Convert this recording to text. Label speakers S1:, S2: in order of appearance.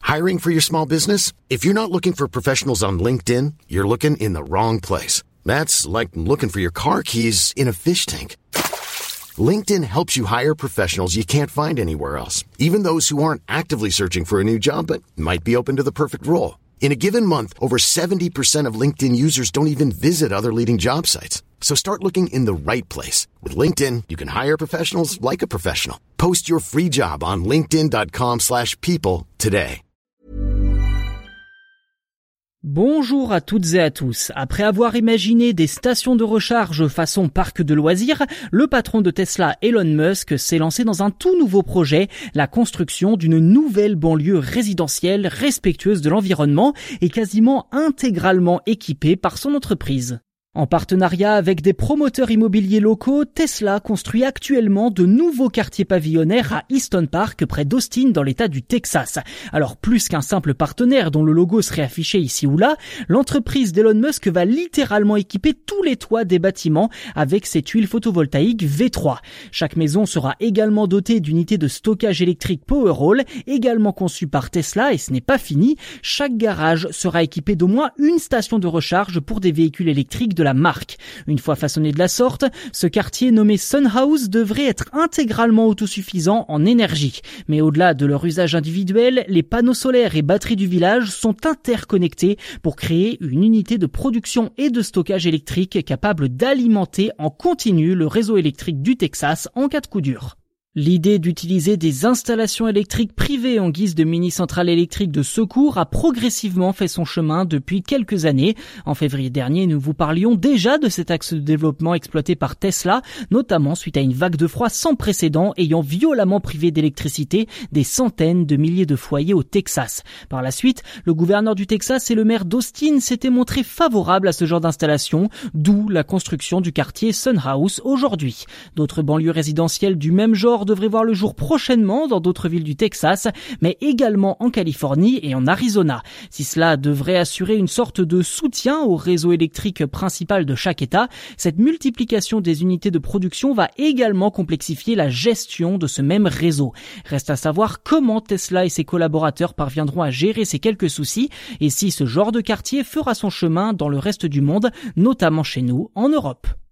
S1: Hiring for your small business? If you're not looking for professionals on LinkedIn, you're looking in the wrong place. That's like looking for your car keys in a fish tank. LinkedIn helps you hire professionals you can't find anywhere else, even those who aren't actively searching for a new job but might be open to the perfect role. In a given month, over 70% of LinkedIn users don't even visit other leading job sites. So start looking in the right place. With LinkedIn, you can hire professionals like a professional. Post your free job on linkedin.com/people today.
S2: Bonjour à toutes et à tous. Après avoir imaginé des stations de recharge façon parc de loisirs, le patron de Tesla, Elon Musk, s'est lancé dans un tout nouveau projet, la construction d'une nouvelle banlieue résidentielle respectueuse de l'environnement et quasiment intégralement équipée par son entreprise. En partenariat avec des promoteurs immobiliers locaux, Tesla construit actuellement de nouveaux quartiers pavillonnaires à Easton Park, près d'Austin, dans l'État du Texas. Alors plus qu'un simple partenaire dont le logo serait affiché ici ou là, l'entreprise d'Elon Musk va littéralement équiper tous les toits des bâtiments avec ses tuiles photovoltaïques V3. Chaque maison sera également dotée d'unités de stockage électrique Powerwall, également conçues par Tesla, et ce n'est pas fini. Chaque garage sera équipé d'au moins une station de recharge pour des véhicules électriques de la marque. Une fois façonné de la sorte, ce quartier nommé Sun House devrait être intégralement autosuffisant en énergie. Mais au-delà de leur usage individuel, les panneaux solaires et batteries du village sont interconnectés pour créer une unité de production et de stockage électrique capable d'alimenter en continu le réseau électrique du Texas en cas de coup dur. L'idée d'utiliser des installations électriques privées en guise de mini-centrales électriques de secours a progressivement fait son chemin depuis quelques années. En février dernier, nous vous parlions déjà de cet axe de développement exploité par Tesla, notamment suite à une vague de froid sans précédent ayant violemment privé d'électricité des centaines de milliers de foyers au Texas. Par la suite, le gouverneur du Texas et le maire d'Austin s'étaient montrés favorables à ce genre d'installation, d'où la construction du quartier Sun House aujourd'hui. D'autres banlieues résidentielles du même genre devrait voir le jour prochainement dans d'autres villes du Texas, mais également en Californie et en Arizona. Si cela devrait assurer une sorte de soutien au réseau électrique principal de chaque État, cette multiplication des unités de production va également complexifier la gestion de ce même réseau. Reste à savoir comment Tesla et ses collaborateurs parviendront à gérer ces quelques soucis et si ce genre de quartier fera son chemin dans le reste du monde, notamment chez nous en Europe.